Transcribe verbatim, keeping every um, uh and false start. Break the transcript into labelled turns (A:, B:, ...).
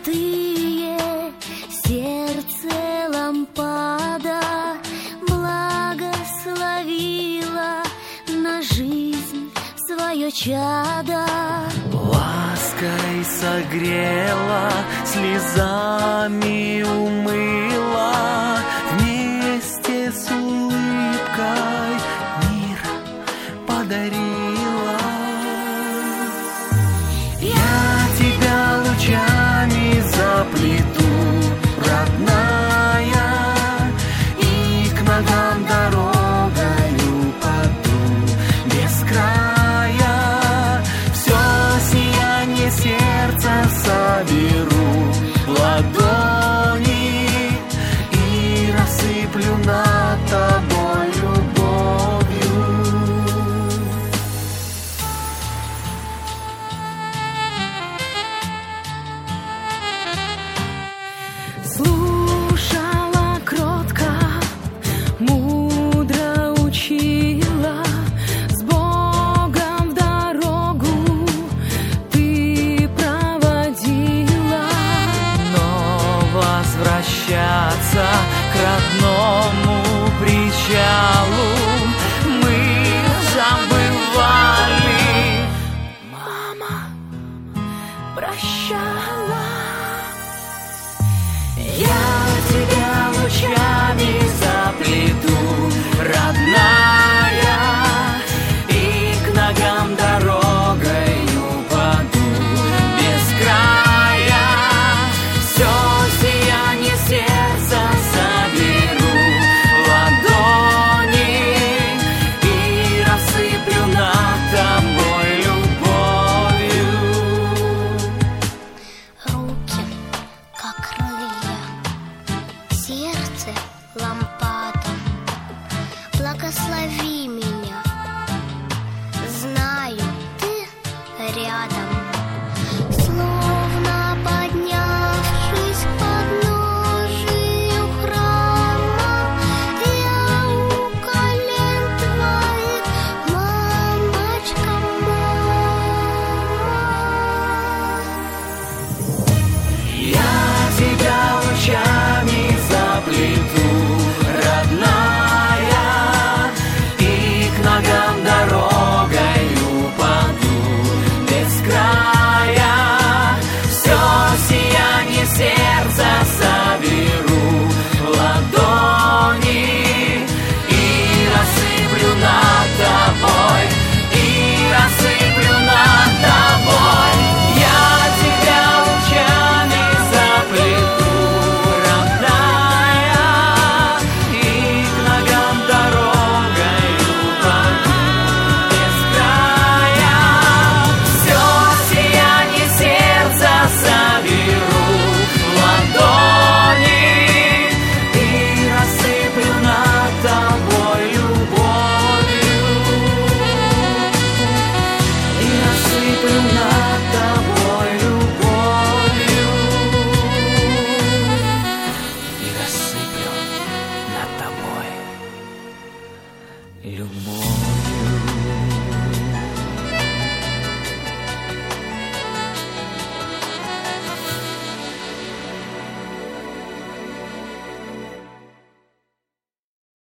A: святые, сердце лампада благословила на жизнь свое чадо.
B: Лаской согрела, слезами умыла, вместе с улыбкой мир подарила. Я тебя лучами заплету, родная, и к ногам дорогою паду без края. Все сияние сердца соберу в ладони и рассыплю над тобой любовью.
A: Слушала кротко, мудро учила, с Богом в дорогу ты проводила.
B: Но возвращаться к родному причалу мы забывали.
A: Мама прощала.